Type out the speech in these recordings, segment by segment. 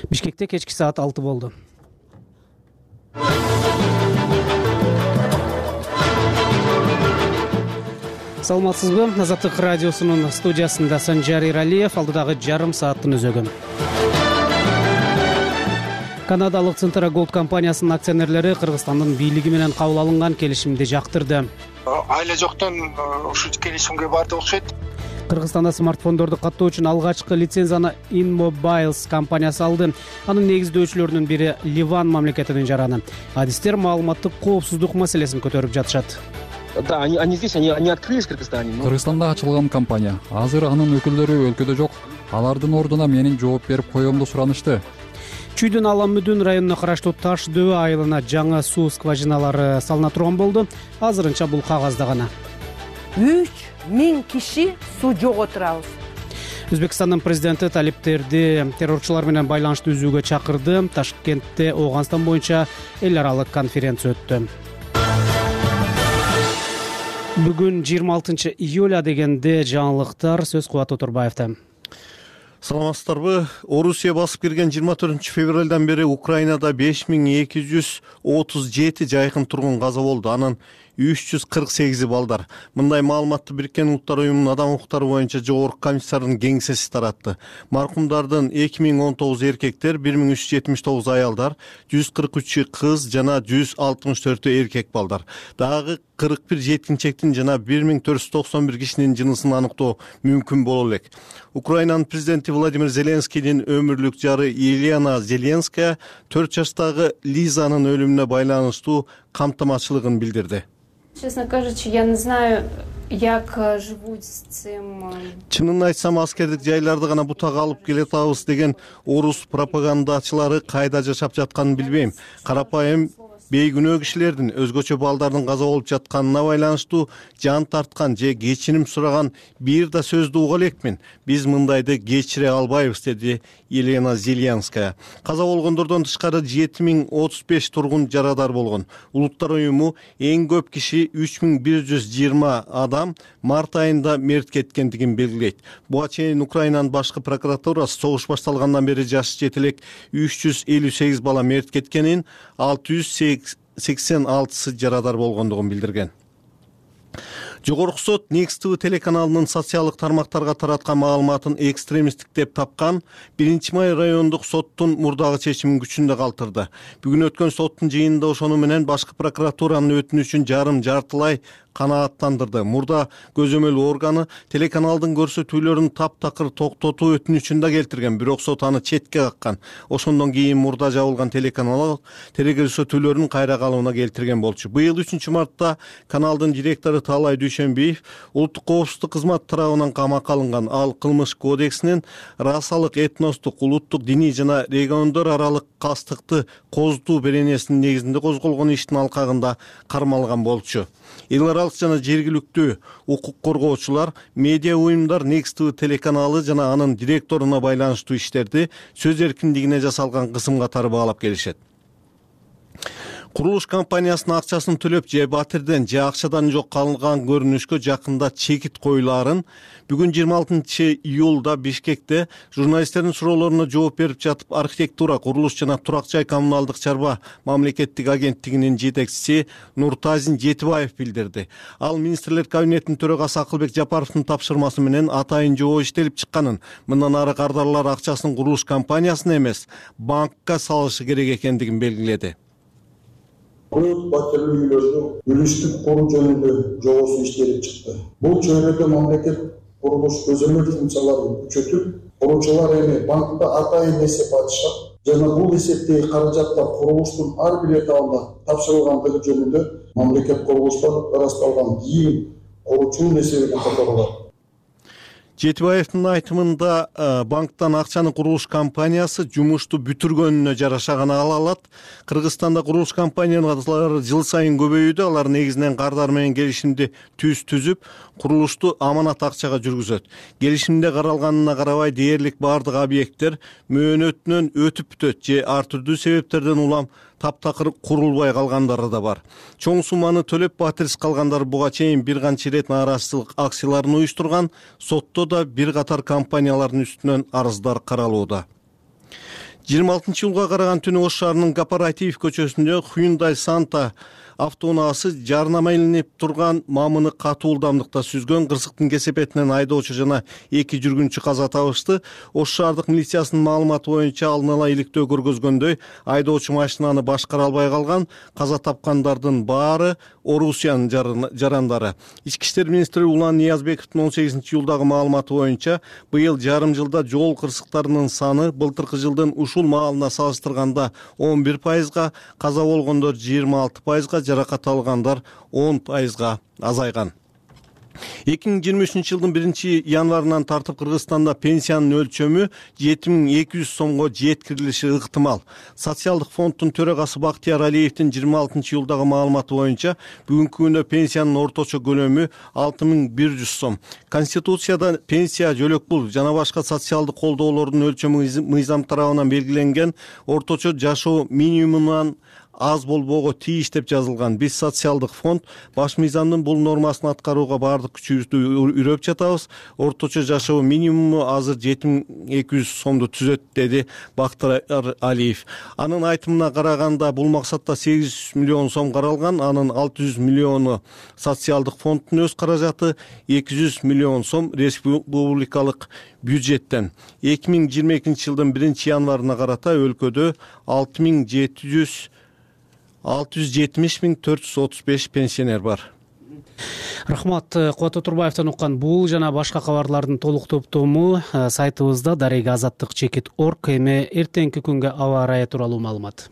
Бишкекте кечки саат 6 болду. Саламатсызбы? Азаттык радиосунун студиясында Санжар Иралиев, алдыдагы жарым сааттын өзөгү. Канадалык Центра Голд компаниясынын акционерлери Кыргызстандын бийлиги менен кабыл алынган келишимди жактырды. Айла жоктон ушу келишимге барды окшойт. Кыргызстанда смартфондорду каттоо үчүн алгачкы лицензияны InMobiles компаниясы алды. Анын негиздөөчүлөрүнүн бири Ливан мамлекетинин жараны. Адистер маалыматтык коопсуздук маселесин көтөрүп жатышат. Да, они здесь, они открылись в Кыргызстане. Кыргызстанда ачылган компания. Азыр анын өкүлдөрү өлкөдө жок. Алардын ордуна менин жооп берип коюмду суранышты. Чүйдүн Аламүдүн районуна караштуу Таш дөбө айылына жаңа суу скважиналары салына турган болду. Азырынча бул кагазда гана. 3000 киши суу жоготурабыз. Өзбекстандын президенти талиптерди террорчулар менен байланышты үзүүгө чакырды. Ташкентте Ооганстан боюнча эл аралык конференция өттү. Бүгүн 26 июля дегенде жаңылыктар сөз Кубат Отурбаевда. Саламатсыздарбы? Орусия басып кирген 24 февралдан бери Украинада 5237 жайкын тургун каза болду. Анын 348 балдар. Мындай маалыматты Бириккен Улуттар уюмунун адам укуктары боюнча жогорку комиссарынын кеңсеси таратты. Маркумдардын 2019 эркектер, 1379 аялдар, 143 кыз жана 164 эркек балдар. Дагы 41 жеткинчектин жана 1491 кишинин жынысын аныктоо мүмкүн боло элек. Украинанын президенти Владимир Зеленскийдин өмүрлүк жары Елена Зеленская 4 жаштагы Лизанын өлүмүнө байланыштуу камтамачылыгын билдирди. Честно кажучи, я не знаю, як живут с цим. Чынын айтсам, аскердик жайларды гана бутага алып келатабыз деген орус пропагандачылары кайда жашап жатканын билбейм. Карапайым бейгүнөө кишилердин өзгөчө балдардын каза болуп жатканына байланыштуу жан тарткан же кечирим сураган бир да сөздү уга элекмин. Биз мындайды кечире албайбыз, деди Елена Зеленская. Каза болгондордон тышкары 7035 тургун жарадар болгон. Улуттар уюму эң көп киши 3120 адам март айында мерт кеткендигин белгилейт. Буга чейин Украинанын башкы прокуратурасы согуш башталгандан бери жашы жетелек 358 бала мерт кеткенин, 686 жарадар болгондугун билдирген. Жогорку сот Next TV телеканалынын социалдык тармактарга тараткан маалыматын экстремисттик деп тапкан 1-май райондук соттун мурдагы чечимин күчүндө калтырды. Бүгүн өткөн соттун жыйынында ошону менен башкы прокуратуранын өтүнүчүн жарым-жартылай канааттандырды. Мурда көзөмөл органы телеканалдын көрсөтүүлөрүн таптакыр токтотуу өтүнүчүн да келтирген, бирок сот аны четке каккан. Ошондон кийин мурда жабылган телеканал көрсөтүүлөрүн кайра калыбына келтирген болчу. Быйыл 3 мартта каналдын директору Таалай Дүйшөнбиев улуттук коопсуздук кызматы тарабынан камакка алынган. Ал кылмыш кодексинин расалык, этностук, улуттук, диний жана региондор аралык кастыкты козутуу беренесинин негизинде козголгон иштин алкагында кармалган болчу. Эл аралык жана жергиликтүү укук коргоочулар, медиа уюмдар Next TV телеканалы жана анын директоруна байланыштуу иштерди сөз эркиндигине жасалган кысым катары баалап келишет. Курулуш компаниясынын акчасын төлөп же батирден же акчадан жок калган көрүнүшкө жакында чекит коюларын бүгүн 26 июлда Бишкекте журналисттердин суроолоруна жооп берип жатып архитектура, курулуш жана турак жай коммуналдык чарба мамлекеттик агенттигинин жетекчиси Нуртазин Жетибаев билдирди. Ал министрлер кабинетинин төрагасы Акылбек Жапаровдун тапшырмасы менен атайын жоо иштелип чыкканын, мындан ары кардарлар акчасын курулуш компаниясына эмес, банкка салышы керек экендигин белгиледи. Көп батирлүү үйлөрдү үлүштүк куруу жөнүндө жобосу иштелип чыкты. Бул чөйрөдө мамлекет курулуш көзөмөл функцияларын күчөтүп, куруучулар эми банкта атайын эсеп ачышат жана бул эсептеги каражатта курулуштун ар бир этабында тапшырылгандыгы жөнүндө мамлекет курулуштан ырасталган кийин куруучунун эсебине которулат. Жетибаевдин айтымында банктан акчаны курулуш компаниясы жумушту бүтүргөнүнө жараша гана ала алат. Кыргызстанда курулуш компаниялары жыл сайын көбөйүүдө, алар негизинен кардар менен келишимди түзүп, курулушту аманат акчага жүргүзөт. Келишимде каралганына карабай дээрлик бардык объекттер мөөнөтүнөн өтүп бүтөт же ар түрдүү себептерден улам таптакыр курулбай калгандары да бар. Чоң сумманы төлөп батирсиз калгандар буга чейин бир канча ирет нааразычылык акцияларын уюштурган. Сотто да бир катар компаниялардын үстүнөн арыздар каралууда. 26-жылга караган түнү Ош шаарынын Кооператив көчөсүндө Hyundai Santa автоунаасы жарнама илинип турган мамыны катуу ылдамдыкта сүзгөн. Кырсыктын кесепетинен айдоочу жана 2 жүргүнчү каза табышты. Ош шаардык милициясынын маалыматы боюнча алдын ала иликтөө көргөзгөндөй айдоочу машинаны башкара албай калган. Каза тапкандардын баары Орусиянын жарандары. Ички иштер министри Улан Ниязбековдун 18-июлдагы маалыматы боюнча быйыл жарым жылда жол кырсыктарынын саны былтыркы жылдын ушул маалына салыштырганда 11%, каза болгондор 26%, жаракат алгандар 10%га азайган. 2023 жылдын 1-январынан тартып Кыргызстанда пенсиянын өлчөмү 7200 сомго жеткирилиши ыктымал. Социалдык фонддун төрагасы Бактияр Алиевдин 26-июлдагы маалыматы боюнча бүгүнкү күндө пенсиянын орточо көлөмү 6100 сом. Конституцияда пенсия, жөлөк пул жана башка социалдык колдоолордун өлчөмү мыйзам тарабынан белгиленген орточо жашоо минимумунан аз болбоого тийиш деп жазылган. Биз социалдык фонд баш мыйзамдын бул нормасын аткарууга баардык күчүбүздү үрөп жатабыз. Орточо жашоо минимуму азыр 7200 сомду түзөт, деди Бактияр Алиев. Анын айтымына караганда бул максатта 800 миллион сом каралган. Анын 600 миллиону социалдык фонддун өз каражаты, 200 миллион сом республикалык бюджеттен. 2022 жылдын 1-январына карата өлкөдө 670.435 пенсионер бар. Рахмат. Кубат Турбаевден уккан бул жана башка кабарлардын толук топтому сайтыбызда daregaazаттыk.org. Эми эртеңки күнгө аба ырайы тууралуу маалымат.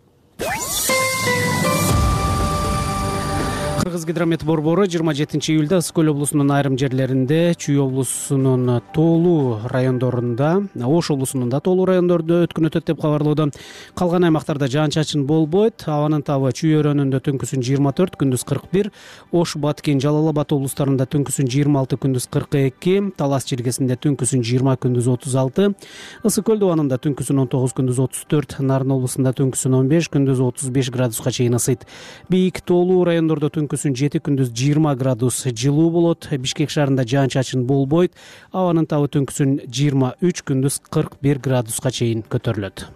Кыргыз-Гидромет борбору 27-июлда Ысык көл облусунун айрым жерлеринде, Чүй облусунун тоолуу райондорунда, Ош облусунун да тоолуу райондорунда өткүн өтөт деп кабарлоодо. Калган аймактарда жаан-чачын болбойт. Абанын табы Чүй өрөөнүндө түнкүсүн 24, күндүз 41, Ош, Баткен, Жалал Абад облустарында түнкүсүн 26, күндүз 42, Талас жергесинде түнкүсүн 20, күндүз 36, Ысык көл дубанында түнкүсүн 19, күндүз 34, Нарын облусунда түнкүсүн 15, күндүз 35 градуска чейин ысыйт. Бийик тоолуу райондордо түнкүсүн 7, күндүз 20 градус жылуу болот. Бишкек шаарында жаан-чачын болбойт. Абанын табы түнкүсүн 23, күндүз 41 градуска чейин көтөрүлөт.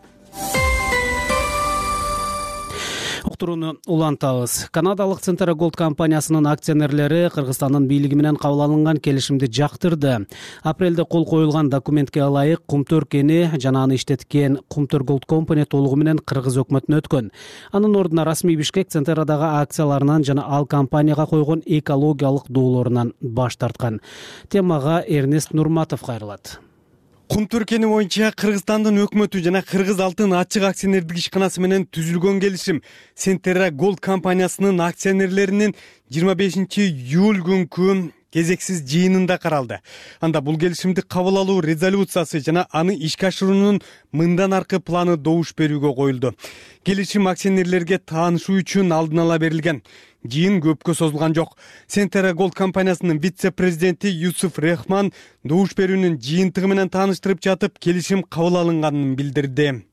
Уктурууну улантабыз. Канадалык Centera Gold компаниясынын акционерлери Кыргызстандын бийлиги менен кабыл алынган келишимди жактырды. Апрелде кол коюлган документке ылайык Кумтөр кени жана аны иштеткен Кумтөр Gold Company толугу менен Кыргыз өкмөтүнө өткөн. Анын ордуна расмий Бишкек Centera'дагы акцияларынан жана ал компанияга койгон экологиялык доолорунан баш тарткан. Темага Эрнест Нурматов кайрылат. Кумтөр кени боюнча Кыргызстандын өкмөтү жана Кыргыз алтын ачык акционердик ишканасы менен түзүлгөн келишим Centera Gold компаниясынын акционерлеринин 25-июль күнкү кезексиз жыйынында каралды. Анда бул келишимди кабыл алуу резолюциясы жана аны ишке ашыруунун мындан аркы планы добуш берүүгө коюлду. Келишим акционерлерге таанышуу үчүн алдын ала берилген. Жыйын көпкө созулган жок. Centera Gold компаниясынын вице-президенти Юсуф Рехман добуш берүүнүн жыйынтыгы менен тааныштырып жатып, келишим кабыл алынганын билдирди.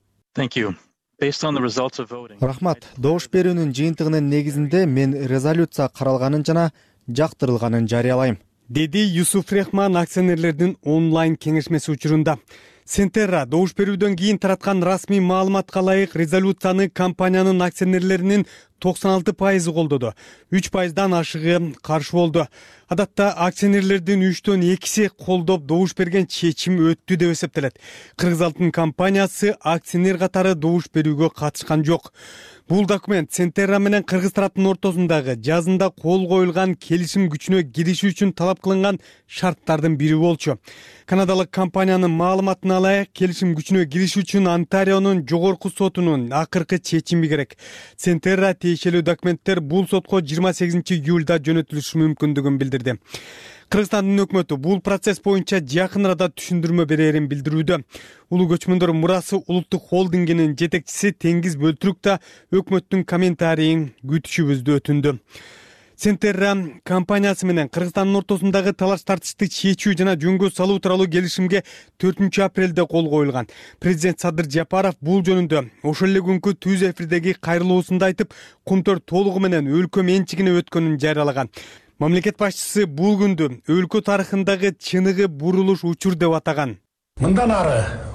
Рахмат. Добуш берүүнүн жыйынтыгынын негизинде мен резолюция каралганын жана жактырылганын жарыялайм, деди Юсуф Рехман акционерлердин онлайн кеңешмеси учурунда. Centera добуш берүүдөн кийин тараткан расмий маалыматка ылайык резолюцияны компаниянын акционерлеринин 96% колдоду. 3%дан ашыгы каршы болду. Адатта акционерлердин 3-төн 2-си колдоп добуш берген чечим өттү деп эсептелет. Кыргыз алтын компаниясы акционер катары добуш берүүгө катышкан жок. Бул документ Centera менен Кыргыз тараптын ортосундагы жазында кол коюлган келишим күчүнө кириши үчүн талап кылынган шарттардын бири болчу. Канадалык компаниянын маалыматына ылайык, келишим күчүнө кириш үчүн Онтарионун жогорку сотунун акыркы чечими керек. Centera тиешелүү документтер бул сотко 28-июлда жөнөтүлүшү мүмкүндүгүн билдирди. Кыргызстандын өкмөтү бул процесс боюнча жакын арада түшүндүрмө берерин билдирүүдө. Улуу көчмөндөр мурасы улуттук холдингинин жетекчиси Теңиз Бөлтүрүк да өкмөттүн комментарийин күтүшүбүздү өтүндү. Centera компаниясы менен Кыргызстандын ортосундагы талаш тартышты чечүү жана жөнгө салуу тууралуу келишимге 4 апрелде кол коюлган. Президент Садыр Жапаров бул жөнүндө ошол эле күнкү түз эфирдеги кайрылуусунда айтып, Кумтөр толугу менен өлкө менчигине өткөнүн жарыялаган. Мамлекет башчысы бул күндү өлкө тарыхындагы чыныгы бурулуш учур деп атаган. Мындан ары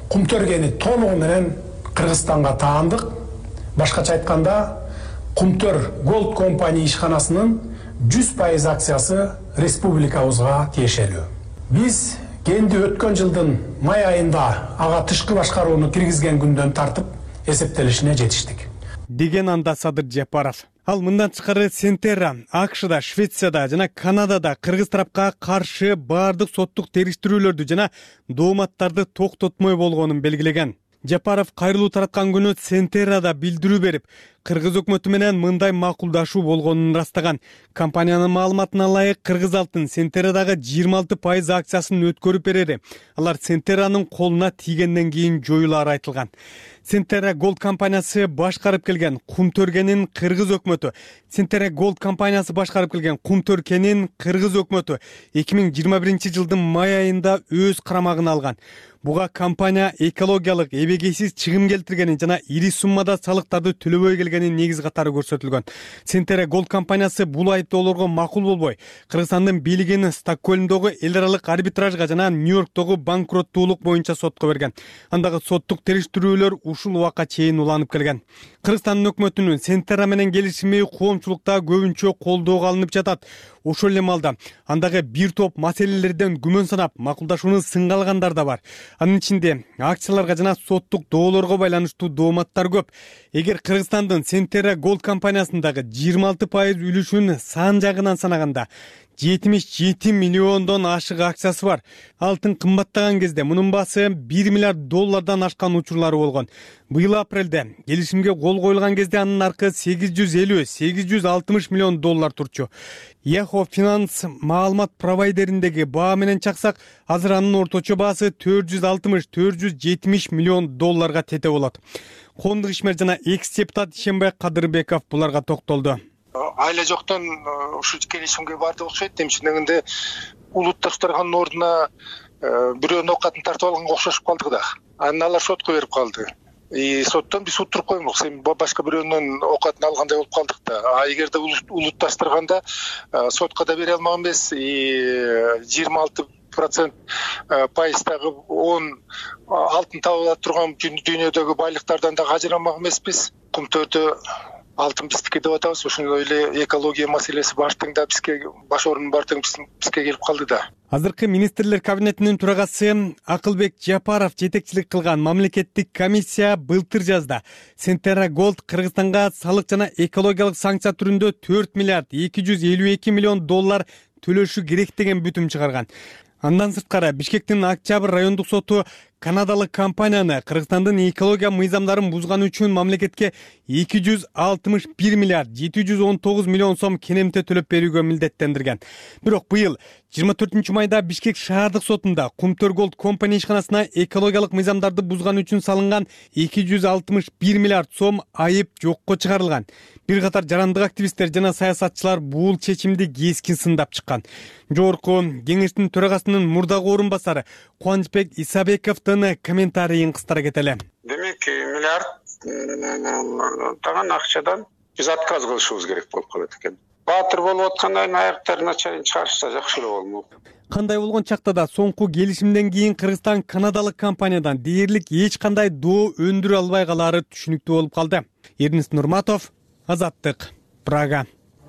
Кумтөр толугу менен Кыргызстанга таандык. Башкача айтканда, Кумтөр Gold компания ишканасынын 100% акциясы республикабызга тиешелүү. Биз кенди өткөн жылдын май айында ага тышкы башкарууну киргизген күндөн тартып эсептелишине жетиштик. Деген анда Садыр Жапаров. Ал мындан тышкары Сентерра АКШда, Швецияда жана Канадада кыргыз тарапка каршы баардык соттук териштирүүлөрдү жана дооматтарды токтотмой болгонун белгилеген. Жапаров кайрылуу тараткан күнү Сентеррада билдирүү берип, кыргыз өкмөтү менен мындай макулдашуу болгонун ырастаган. Компаниянын маалыматына ылайык Кыргыз Алтын Сентеррадагы 26% акциясын өткөрүп берери алар Сентерранын колуна тийгенден кийин жоюлары айтылган. Сентерра Gold компаниясы башкарып келген Кумтөркенин кыргыз өкмөтү 2021 жылдын май айында өз карамагына алган. Буга компания экологиялык эбегейсиз чыгым келтиргенин жана ири суммада салыктарды төлөбөй келгенин негиз катары көрсөтүлгөн. Сентерра Gold компаниясы бул айыптоолорго макул болбой, Кыргызстандын бийлигин Стокгольмдогу эл аралык арбитражга жана Нью-Йорктогу банкроттуулук боюнча сотко берген. Андагы соттук териштирүүлөр ушул убакка чейин уланып келген. Кыргызстандын өкмөтүнүн Сентерра менен келишими коомчулукта көбүнчө колдоого алынып жатат. Ошол эле маалда андагы бир топ маселелерден күмөн санап, макулдашууну сынга алгандар да бар. Анын ичинде акцияларга жана соттук доолорго байланыштуу дооматтар көп. Эгер Кыргызстандын Сентерра Gold компаниясындагы 26% үлүшүн сан жагынан санаганда 77 миллиондон ашык акциясы бар. Алтын кымбаттаган кезде мунун баасы $1 миллиард ашкан учурлары болгон. Быйыл апрелде келишимге кол коюлган кезде анын наркы $850-860 миллион турчу. Yahoo Finance маалымат провайдериндеги баа менен чаксак, азыр анын орточо баасы $460-470 миллион тете болот. Коомдук ишмер жана экс-депутат Ишенбай Кадырбеков буларга токтолду. Айла жоктон ушу келишимге барды окшойт. Демчинегинде улутташтырганын ордуна бирөөнүн оокатын тартып алганга окшошуп калдык да. Анан алар сотко берип калды. Соттон биз утуруп коймок. Сен башка бирөөнүн оокатын алгандай болуп калдык да. А эгерде улутташтырганда сотко да бере алмаган эмес. 26% пайыздагы 10 алтын табыла турган дүйнөдөгү байлыктардан да ажырамак эмеспиз. Кумтөрдө алтын биздики деп атабыз. Ошондой эле экология маселеси баштың да бизге баш орун баштың бизге келип калды да. Азыркы министрлер кабинетинин төрагасы Акылбек Жапаров жетекчилик кылган мамлекеттик комиссия былтыр жазда Сентерра Gold Кыргызстанга салык жана экологиялык санкция түрүндө $4,252 миллион төлөшү керек деген бүтүм чыгарган. Андан сырткары Бишкектин Октябрь райондук соту канадалык компанияны Кыргызстандын экология мыйзамдарын бузганы үчүн мамлекетке $261,719 миллион кенемте төлөп берүүгө милдеттендирген. Бирок быйыл 24 майда Бишкек шаардык сотунда Кумтөр Gold компания ишканасына экологиялык мыйзамдарды бузганы үчүн салынган $261 миллиард айып жокко чыгарылган. Бир катар жарандык активисттер жана саясатчылар бул чечимди кескин сындап чыккан. Жогорку кеңештин төрагасынын мурдагы орун басары Кубанычбек Исабековдун комментарийин кыстара кетели. Демек, миллиард таган акчадан биз отказ кылышыбыз керек болуп калат экен. Баатыр болуп аткандан аяктарына чейин чыгарышса жакшы эле болмок. Кандай болгон чакта да соңку келишимден кийин Кыргызстан канадалык компаниядан дээрлик эч кандай доо өндүрө албай калары түшүнүктүү болуп калды. Эрнест Нурматов, Азаттык, Прага.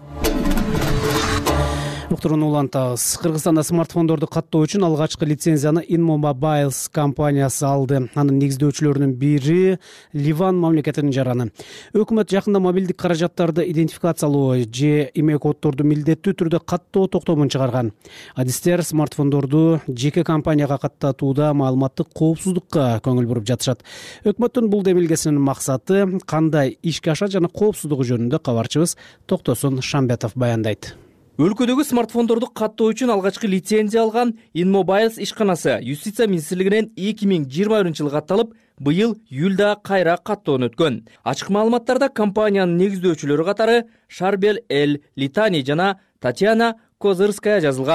Уктуруну улантабыз. Кыргызстанда смартфондорду каттоо үчүн алгачкы лицензияны InMobiles компаниясы алды. Анын негиздөөчүлөрүнүн бири Ливан мамлекетинин жараны. Өкмөт жакында мобилдик каражаттарды идентификациялоо же имей коддорду милдеттүү түрдө каттоо токтомун чыгарган. Адистер смартфондорду жеке компанияга каттатууда маалыматтык коопсуздукка көңүл буруп жатышат. Өкмөттүн бул демилгесинин максаты кандай ишке ашат жана коопсуздугу жөнүндө кабарчыбыз Токтосун Шамбетов баяндайт. Өлкөдөгү смартфондорду каттоо үчүн алгачкы лицензия алган InMobiles ишканасы Юстиция министрлигинен 2020 жылы катталып, быйыл июлда кайра каттоон өткөн. Ачык маалыматтарда компаниянын негиздөөчүлөрү катары Шарбел Эль Литани жана Татьяна Козырская жазылган.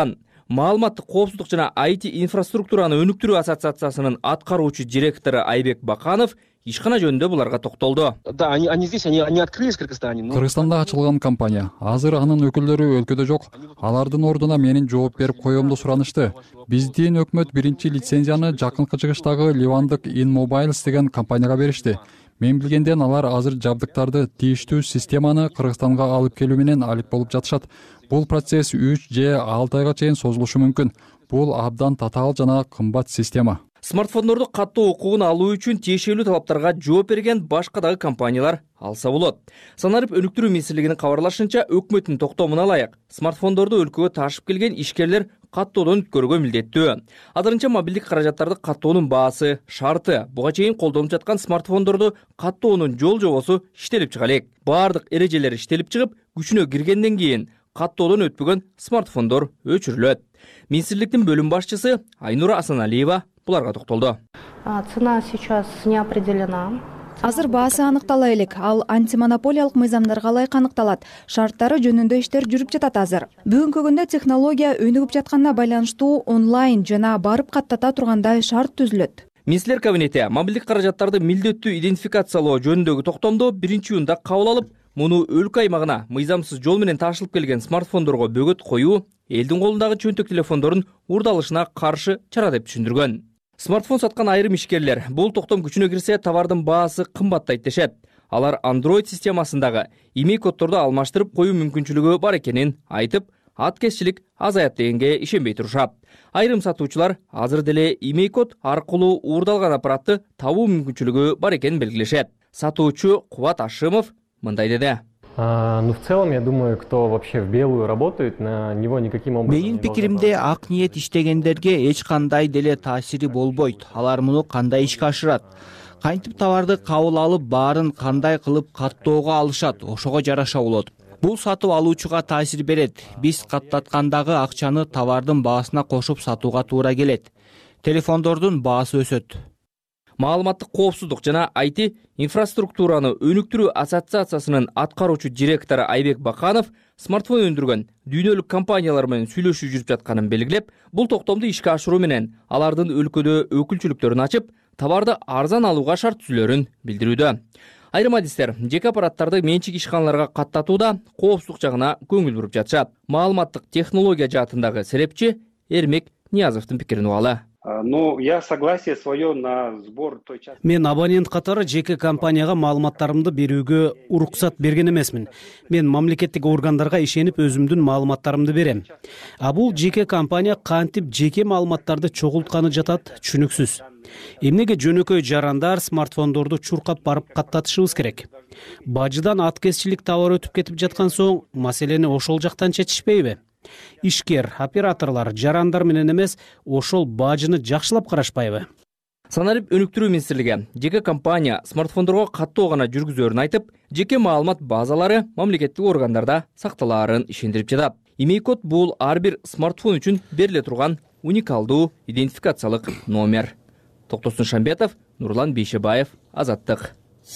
Маалыматтык коопсуздук жана IT инфраструктураны өнүктүрүү ассоциациясынын аткаруучу директору Айбек Баканов ишкана жөнүндө буларга токтолду. Да, они здесь, они открылись в Кыргызстане. Кыргызстанда ачылган компания. Азыр анын өкүлдөрү өлкөдө жок. Алардын ордуна менин жооп берип коюмду суранышты. Биздин өкмөт биринчи лицензияны жакынкы чыгыштагы ливандык InMobiles деген компанияга беришти. Мен билгенден алар азыр жабдыктарды тийиштүү системаны Кыргызстанга алып келүү менен алып болуп жатышат. Бул процесс 3 же 6 айга чейин созулушу мүмкүн. Бул абдан татаал жана кымбат система. Смартфондорду каттоо укугун алуу үчүн тиешелүү талаптарга жооп берген башка дагы компаниялар алса болот. Санарып өнүктүрүү министрлигинин кабарлашынча, өкмөттүн токтомуна ылайык смартфондорду өлкөгө ташып келген ишкерлер каттоодон өткөрүүгө милдеттүү. Азырынча мобилдик каражаттарды каттоонун баасы, шарты, буга чейин колдонуп жаткан смартфондорду каттоонун жол-жобосу иштелип чыга элек. Баардык эрежелер иштелип чыгып, күчүнө киргенден кийин каттоодон өтпөгөн смартфондор өчүрүлөт. Министрликтин бөлүм башчысы Айнура Асаналиева буларга токтолду. Цена сейчас не определена. Азыр баасы аныктала элек, ал антимонополиялык мыйзамдарга ылайык аныкталат. Шарттары жөнүндө иштер жүрүп жатат азыр. Бүгүнкү күндө технология өнүгүп жатканына байланыштуу онлайн жана барып каттата тургандай шарт түзүлөт. Министрлер кабинети мобилдик каражаттарды милдеттүү идентификациялоо жөнүндөгү токтомду биринчи июнда кабыл алып, муну өлкө аймагына мыйзамсыз жол менен ташылып келген смартфондорго бөгөт коюу элдин колундагы чөнтөк телефондордун урдалышына каршы чара деп түшүндүргөн. Смартфон саткан айрым ишкерлер бул токтом күчүнө кирсе товардын баасы кымбаттайт дешет. Алар Android системасындагы имей коддорду алмаштырып коюу мүмкүнчүлүгү бар экенин айтып, аткезчилик азаят дегенге ишенбей турушат. Айрым сатуучулар азыр деле имей код аркылуу уурдалган аппаратты табуу мүмкүнчүлүгү бар экенин белгилешет. Сатуучу Кубат Ашимов мындай деди. Ну, в целом, я думаю, кто вообще в белую работает, на него никаким образом. Менин пикиримде ак ниет иштегендерге эч кандай деле таасири болбойт. Алар муну кандай ишке ашырат? Кантип товарды кабыл алып, баарын кандай кылып каттоого алышат, ошого жараша болот. Бул сатып алуучуга таасир берет. Биз каттаткандагы акчаны товардын баасына кошуп сатууга туура келет. Телефондордун баасы өсөт. Маалыматтык коопсуздук жана IT инфраструктураны өнүктүрүү ассоциациясынын аткаруучу директору Айбек Баканов смартфон өндүргөн дүйнөлүк компаниялар менен сүйлөшүү жүрүп жатканын белгилеп, бул токтомду ишке ашыруу менен алардын өлкөдө өкүлчүлүктөрүн ачып, товарды арзан алууга шарт түзүлөрүн билдирүүдө. Айрым адистер жеке аппараттарды менчик ишканаларга каттатууда коопсуздук жагына көңүл буруп жатышат. Маалыматтык технология жаатындагы серепчи Эрмек Ниязовдун пикирин угалы. Ну, я согласие свое на сбор той части. Мен абонент катары жеке компанияга маалыматтарымды берүүгө уруксат берген эмесмин. Мен мамлекеттик органдарга ишенип өзүмдүн маалыматтарымды берем. А бул жеке компания кантип жеке маалыматтарды чогултканы жатат, түшүнүксүз. Эмнеге жөнөкөй жарандар смартфондорду чуркап барып каттатышыбыз керек? Бажыдан аткезчилик товар өтүп кетип жаткан соң, маселени ошол жактан чечишпейби? Ишкер, операторлор, жарандар менен эмес, ошол бажыны жакшылап карашпайбы? Санарип өнүктүрүү министрлиги жеке компания смартфондорго каттоо гана жүргүзөөрүн айтып, жеке маалымат базалары мамлекеттик органдарда сакталаарын ишендирип жатат. Имей код бул ар бир смартфон үчүн бериле турган уникалдуу идентификациялык номер. Токтосун Шамбетов, Нурлан Бейшебаев, Азаттык.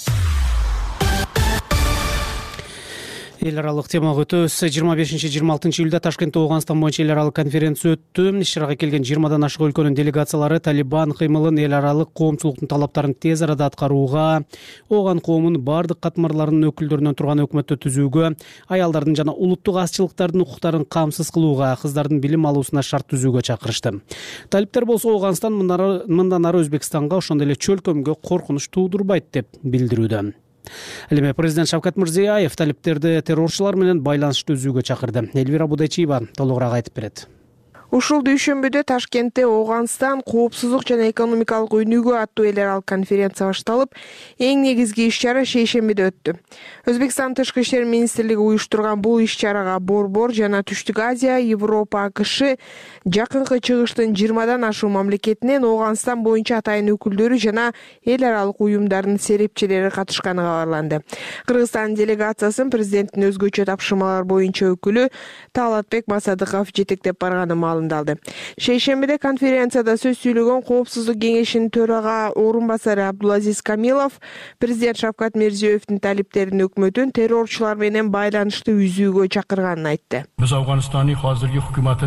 Эл аралык темага өтөбүз. 25-26 июлда Ташкентте Ооганстан боюнча эл аралык конференция өттү. Иш чарага келген 20дан ашык өлкөнүн делегациялары Талибан кыймылын, эл аралык коомчулуктун талаптарын тез арада аткарууга, Ооган коомунун бардык катмарларынын өкүлдөрүнөн турган өкмөттү түзүүгө, аялдардын жана улуттук азчылыктардын укуктарын камсыз кылууга, кыздардын билим алуусуна шарт түзүүгө чакырышты. Талиптер болсо Ооганстан мындан ары Өзбекстанга, ошондой эле чөлкөмгө коркунуч туудурбайт деп билдирүүдө. Ал эми президент Шавкат Мирзиёев талиптерди террорчулар менен байланышты үзүүгө чакырды. Элвира Будайчиева толугураак айтып берет. Ушул дүйшөмбүдө Ташкентте Ооганстан коопсуздук жана экономикалык өнүгүү аттуу эл аралык конференция башталып, эң негизги иш-чара шейшембиде өттү. Өзбекстан тышкы иштер министрлиги уюштурган бул иш-чарага Борбор жана Түштүк Азия, Европа, АКШ, жакынкы чыгыштын 20дан ашуун мамлекетинен Ооганстан боюнча атайын өкүлдөрү жана эл аралык уюмдардын серепчилери катышканы кабарланды. Кыргызстан делегациясын президенттин өзгөчө тапшырмалар боюнча өкүлү Талатбек Масадыков жетектеп барганы маалымдалды. Шейшембиде конференцияда сөз сүйлөгөн Коопсуздук кеңешинин төрага орун басары Абдулазиз Камилов президент Шавкат Мирзиёевдин талиптерин өкмөтүн террорчулар менен байланышты үзүүгө чакырганын айтты. Биз Афганстандын азыркы өкмөтүнүн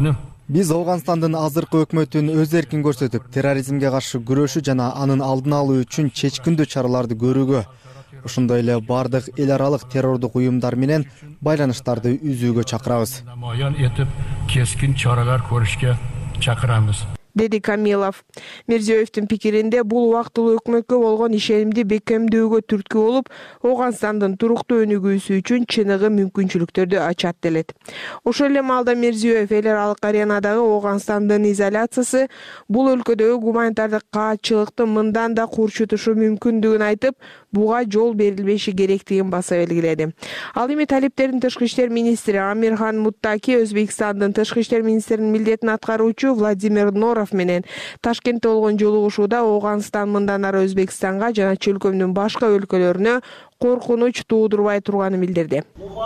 Биз Ооганстандын азыркы өкмөтүн өз эркин көрсөтүп, терроризмге каршы күрөшүү жана анын алдын алуу үчүн чечкиндүү чараларды көрүүгө, ошондой эле бардык эл аралык террордук уюмдар менен байланыштарды үзүүгө чакырабыз. Намаян этип, кескин чаралар көрүшкө чакырабыз, деди Камилов. Мирзиёевдин пикиринде бул убактылуу өкмөткө болгон ишенимди бекемдөөгө түрткү болуп, Ооганстандын туруктуу өнүгүүсү үчүн чыныгы мүмкүнчүлүктөрдү ачат делет. Ошол эле маалда Мирзиёев эл аралык аренадагы Ооганстандын изоляциясы бул өлкөдөгү гуманитардык каатчылыкты мындан да курчутушу мүмкүндүгүн айтып, буга жол берилбеши керектигин баса белгиледи. Ал эми талиптердин тышкы иштер министри Амирхан Муттаки Өзбекстандын тышкы иштер министринин милдетин аткаруучу Владимир Норов менен Ташкентте болгон жолугушууда Ооганстан мындан ары Өзбекстанга жана чөлкөмдүн башка өлкөлөрүнө коркунуч туудурбай турганын билдирди.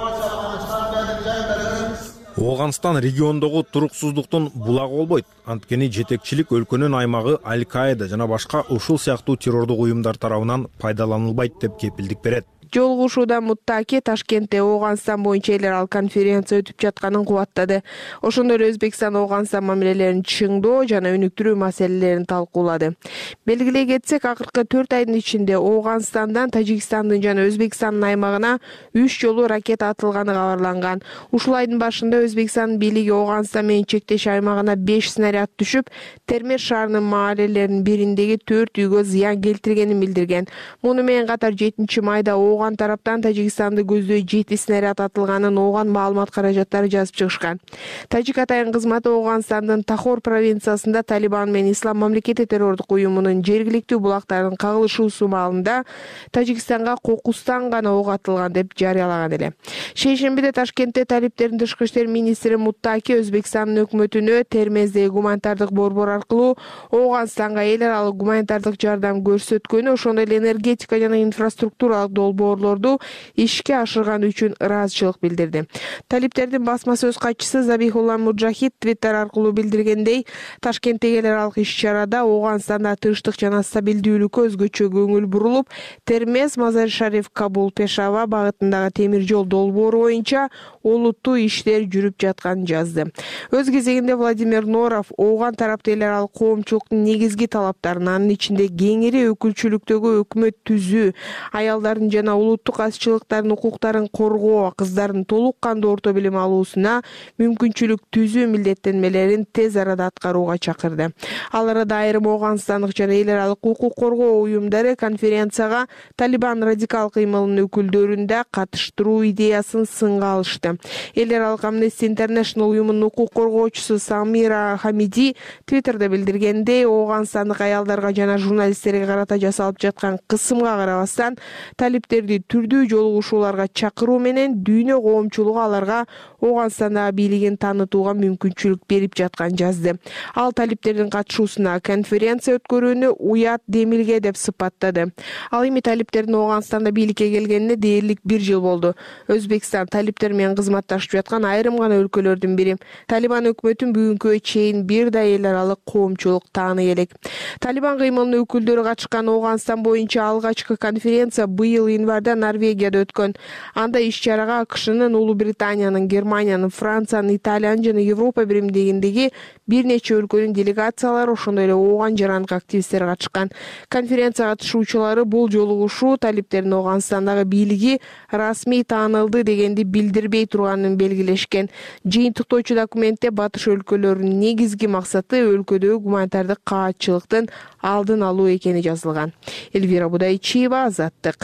Ооганстан региондогу туруксуздуктун булагы болбойт. Анткени жетекчилик өлкөнүн аймагы Аль-Каида жана башка ушул сыяктуу террордук уюмдар тарабынан пайдаланылбайт деп кепилдик берет. Жолугушууда Муттаки Ташкентте Ооганстан боюнча эл аралык конференция өтүп жатканын кубаттады. Ошондой эле Өзбекстан Ооганстан мамилелерин чыңдоо жана өнүктүрүү маселелерин талкуулады. Белгилей кетсек, акыркы 4 айдын ичинде Ооганстандан Тажикстандын жана Өзбекстандын аймагына 3 жолу ракета атылганы кабарланган. Ушул айдын башында Өзбекстандын бийлиги Ооганстан менен чектеш аймагына 5 снаряд түшүп, Термеш шаарынын маалелеринин бириндеги 4 үйгө зыян келтиргенин билдирген. Муну менен катар 7 майда Ооган тараптан Тажикстанды көздөй 7 снаряд атылганын Ооган маалымат каражаттары жазып чыгышкан. Тажик атайын кызматы Ооганстандын Тахор провинциясында Талибан менен Ислам мамлекети террордук уюмунун жергиликтүү булактарын кагылышуусу маалында Тажикстанга кокустан гана ок атылган деп жарыялаган эле. Шейшембиде Ташкентте талиптердин тышкы иштер министри Муттаки Өзбекстандын өкмөтүнө Термездеги гуманитардык борбор аркылуу Ооганстанга эл аралык гуманитардык жардам көрсөткөнү, ошондой эле энергетика жана инфраструктуралык долбоорлорду ишке ашырган үчүн ыраазычылык билдирди. Талиптердин басма сөз катчысы Забихулла Муджахид Твиттер аркылуу билдиргендей, Ташкенттеги эл аралык иш-чарада Ооганстанда тынчтык жана стабилдүүлүккө өзгөчө көңүл бурулуп, Термез, Мазар-Шариф, Кабул, Пешава багытындагы темир жол долбоору боюнча олуттуу иштер жүрүп жатканын жазды. Өз кезегинде Владимир Норов Ооган тарапты эл аралык коомчулуктун негизги талаптарын, анын ичинде кеңири өкүлчүлүктөгү өкмөт түзүү, аялдардын жана улуттук азчылыктардын укуктарын коргоо, кыздардын толук кандуу орто билим алуусуна мүмкүнчүлүк түзүү милдеттенмелерин тез арада аткарууга чакырды. Ал арада айрым Ооганстандык жана эл аралык укук коргоо уюмдары конференцияга Талибан радикал кыймылынын өкүлдөрүн да катыштыруу идеясын сынга алышты. Эл аралык Amnesty International уюмунун укук коргоочусу Самира Хамиди Твиттерде билдиргендей, Ооганстандык аялдарга жана журналисттерге карата жасалып жаткан кысымга карабастан, талиптерди түрдүү жолугушууларга чакыруу менен дүйнө коомчулугу аларга Ооганстандагы бийлигин таанытууга мүмкүнчүлүк берип жатканын жазды. Ал талиптердин катышуусуна конференция өткөрүүнү уят демилге деп сыпаттады. Ал эми талиптердин Ооганстанда бийликке келгенине дээрлик 1 жыл болду. Өзбекстан талиптер менен кызматташып жаткан айрым гана өлкөлөрдүн бири. Талибан өкмөтүн бүгүнкүгө чейин бир да эл аралык коомчулук тааный элек. Талибан кыймылынын өкүлдөрү катышкан Ооганстан боюнча алгачкы конференция быйыл январда Норвегияда өткөн. Анда иш-чарага АКШнын, Улуу Британиянын, Германиянын, Франциянын, Италиянын жана Европа биримдигиндеги бир нече өлкөнүн делегациялары, ошондой эле Ооган жарандык активисттер катышкан. Конференция катышуучулары бул жолугушуу талиптердин Ооганстандагы бийлиги расмий таанылды дегенди билдирбей турганын белгилешкен. Жыйынтыктоочу документте батыш өлкөлөрүнүн негизги максаты өлкөдөгү гуманитардык каатчылыктын алдын алуу экени жазылган. Эльвира Будайчиева, Азаттык.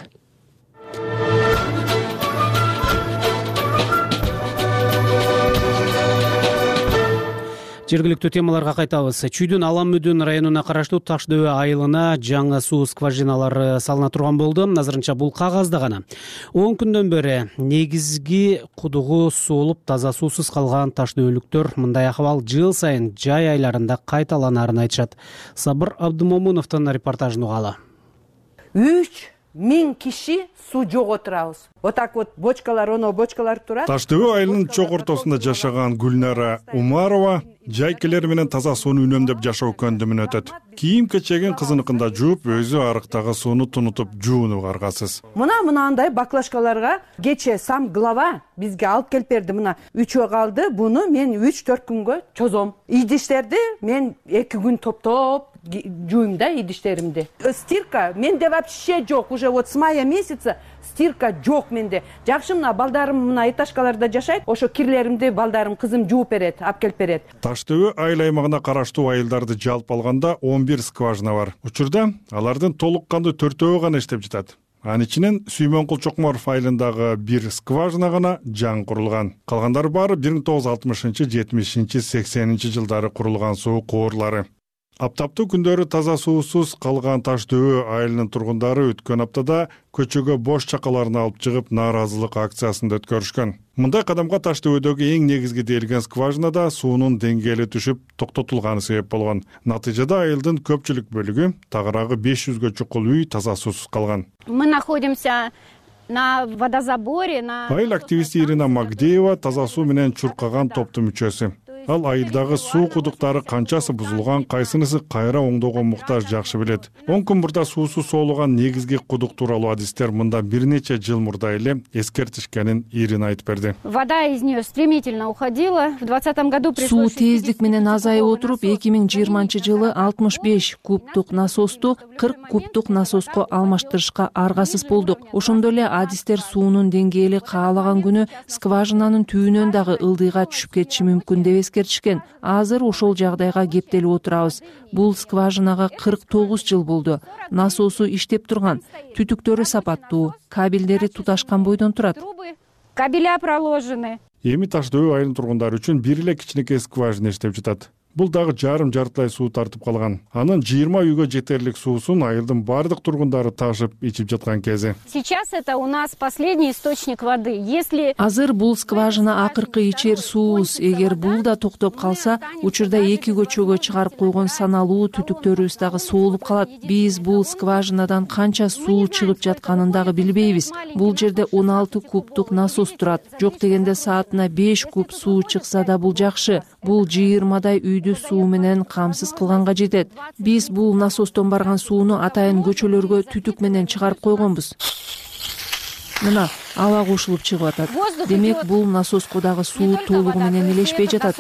Жергиликтүү темаларга кайтабыз. Чүйдүн Аламүдүн районуна караштуу Таш-дөбө айылына жаңы суу скважиналары салына турган болду. Азырынча бул кагазда гана. 10 күндөн бери негизги кудугу суулуп, таза суусуз калган Таш-дөбөлүктөр мындай акыбал жыл сайын жай айларында кайталанарын айтышат. Сабыр Абдымомуновдун репортажын угалы. 3000 киши суу жоготурабыз. Вот так вот бочкалар турат. Таш-дөбө айылынын чок ортосунда жашаган Гүлнара Умарова жайкелер менен таза сууну үнөмдөп жашоо көндүмүн өтөт. Кийим кечегин кызыныкында жууп, өзү арыктагы сууну тунутуп жуунуп аргасыз. Мынандай баклажкаларга кече сам глава бизге алып келип берди. Мына 3 калды. Буну мен 3-4 күнгө чозом. Идиштерди мен 2 күн топтоп жуйм да идиштеримди. Стирка менде вообще жок. Уже вот с мая месяца стирка жок менде. Жакшы мына балдарым мына этажкаларда жашайт. Ошо кирлеримди балдарым, кызым жууп берет, алып келип берет. Таш дөбө айыл аймагына караштуу айылдарды жалпы алганда 11 скважина бар. Учурда алардын толук кандуу 4-өө гана иштеп жатат. Анын ичинен Сүймөнкул Чокморов айылындагы 1 скважина гана жаңы курулган. Калгандары баары 1960, 70, 80 жылдары курулган суу куурлары. Аптаптуу күндөрү таза суусуз калган Таш дөбө айылынын тургундары өткөн аптада көчөгө бош чакаларын алып чыгып нааразылык акциясын өткөрүшкөн. Мындай кадамга Таш дөбөдөгү эң негизги дээлген скважинада суунун деңгээли түшүп токтотулганы себеп болгон. Натыйжада айылдын көпчүлүк бөлүгү, тагыраагы 500га чукул үй таза суусуз калган. Мы находимся на водозаборе. Айыл активисти Ирина Магдеева таза суу менен чуркаган топтун мүчөсү. Ал айылдагы суу кудуктары канчасы бузулган, кайсынысы кайра оңдоого муктаж жакшы билет. 10 күн мурда суусуз соолуган негизги кудук тууралуу адистер мында бир нече жыл мурда эле эскертишкенин Ирина айтып берди. Вода из нее стремительно уходила. В 2020 году суу тездик менен азайып отуруп 2020 жылы 65 кубтук насосту 40 кубтук насоско алмаштырышка аргасыз болдук. Ошондой эле адистер суунун деңгээли каалаган күнү скважинанын түбүнөн дагы ылдыйга түшүп кетиши мүмкүн деп эскертишкен. Азыр ошол жагдайга кептелип отурабыз. Бул скважинага 49 жыл болду. Насосу иштеп турган, түтүктөрү сапаттуу, кабелдери туташкан бойдон турат. Кабеля проложены. Эми Таш дөбө айылынын тургундары үчүн бир эле кичинекей скважина иштеп жатат. Бул дагы жарым-жартылай суу тартып калган. Анын 20 үйгө жетерлик суусун айылдын бардык тургундары ташып ичип жаткан кези. Сейчас это у нас последний источник воды. Если азыр бул скважина акыркы ичер суубуз. Эгер бул да токтоп калса, учурда 2 көчөгө чыгарып койгон саналуу түтүктөрүбүз дагы соолуп калат. Биз бул скважинадан канча суу чыгып жатканын дагы билбейбиз. Бул жерде 16 кубтук насос турат. Жок дегенде саатына 5 куб суу чыкса да бул жакшы. Бул 20дай үйдү суу менен камсыз кылганга жетет. Биз бул насостон барган сууну атайын көчөлөргө түтүк менен чыгарып койгонбуз. Мына аба кошулуп чыгып атат. Демек бул насоско дагы суу толугу менен илешпей жатат.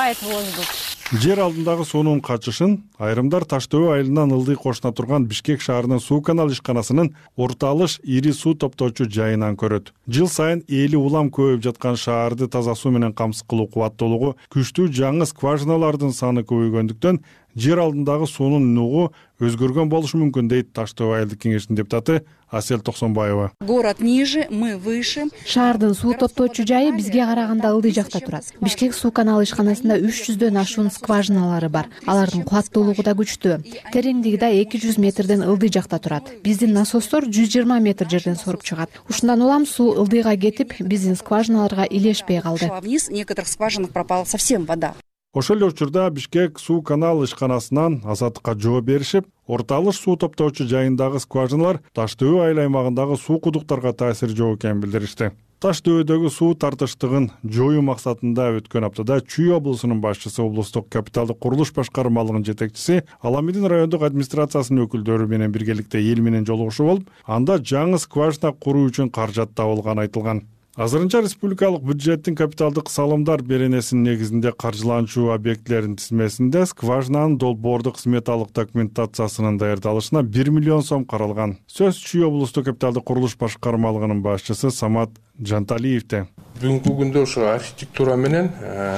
Жер алдындагы суунун качышын айрымдар Таш дөбө айылынан ылдый кошуна турган Бишкек шаарынын суу канал ишканасынын Орто-Алыш ири суу топтоочу жайынан көрөт. Жыл сайын эли улам көбөйүп жаткан шаарды таза суу менен камсыз кылуу кубаттуулугу күчтүү жаңы скважиналардын саны көбөйгөндүктөн жер алдындагы суунун нугу өзгөргөн болушу мүмкүн дейт Таш дөбө айылдык кеңешинин депутаты Асель Токсонбаева. Город ниже, мы выше. Шаардын суу топтоочу жайы бизге караганда ылдый жакта турат. Бишкек суу каналы ишканасында 300дөн ашуун скважиналары бар. Алардын кубаттуулугу да күчтүү. Тереңдиги да 200 метрден ылдый жакта турат. Биздин насостор 120 метр жерден соруп чыгат. Ушундан улам суу ылдыйга кетип, биздин скважиналарга илешпей калды. Вниз в некоторых скважинах пропала совсем вода. Ошол эле учурда Бишкек суу канал ишканасынан азаттыкка жооп беришип, Орто-Алыш суу топтоочу жайындагы скважиналар Таш дөбө айыл аймагындагы суу кудуктарга таасири жок экенин билдиришти. Таш дөбөдөгү суу тартыштыгын жоюу максатында өткөн аптада Чүй облусунун башчысы, облустук капиталдык курулуш башкармалыгынын жетекчиси Аламидин райондук администрациясынын өкүлдөрү менен биргеликте эл менен жолугушуу болуп, анда жаңы скважина куруу үчүн каражат табылганы айтылган. Азырынча республикалык бюджеттин капиталдык салымдар беренесинин негизинде каржыланчу объектилердин тизмесинде скважинанын долбоордук сметалык документациясынын даярдалышына 1 миллион сом каралган. Сөз Чүй облустук капиталдык курулуш башкармалыгынын башчысы Самат Жанталиевде. Бүгүнкү күндө ошо архитектура менен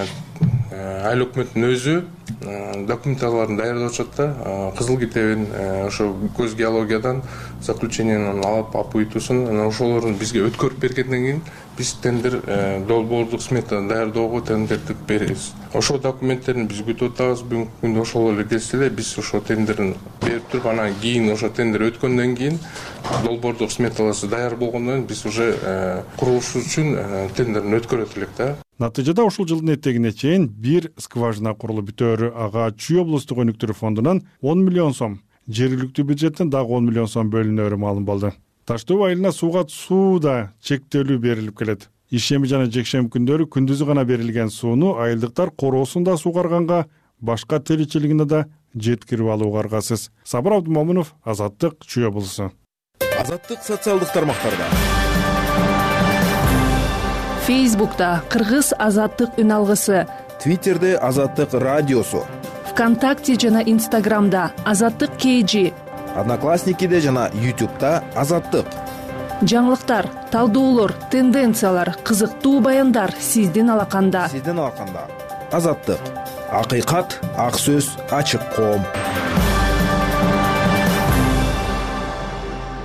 айыл өкмөттүн өзү документацияларын даярдап атат да. Кызыл китебин ошо көз геологиядан заключениени алып буйтусун ошолорун бизге өткөрүп бергенден кийин биз тендер долбоордук смета даярдоого тендерди беребиз. Ошол документтерин биз күтүп атабыз. Бүгүнкү күндө ошол эле келсе эле биз ошо тендерин берип туруп, анан кийин ошо тендер өткөндөн кийин долбоордук сметалары даяр болгондон кийин биз уже курулуш үчүн тендерин өткөрөт элек да. Натыйжада ушул жылдын этегине чейин бир скважина курулуп бүтөөрү ага Чүй облустук өнүктүрүү фондунан 10 миллион сом, жергиликтүү бюджеттен дагы 10 миллион сом бөлүнөөрү маалым болду. Таш дөбө айылына сууга суу да чектелүү берилип келет. ишемби жана жекшемби күндөрү күндүзү гана берилген сууну айылдыктар короосунда суугарганга башка тиричилигине да жеткирип алууга аргасыз. Сабыр Абдумомунов, Азаттык, Чүй облусу. Азаттык социалдык тармактарда. Фейсбукта Кыргыз Азаттык үн алгысы, Твиттерде Азаттык радиосу, ВКонтакте жана Инстаграмда Азаттык KG, Одноклассникиде жана YouTube'да Азаттык. Жаңылыктар, талдоолор, тенденциялар, кызыктуу баяндар сиздин алаканда. Азаттык. Акыйкат, ак сөз, ачык коом.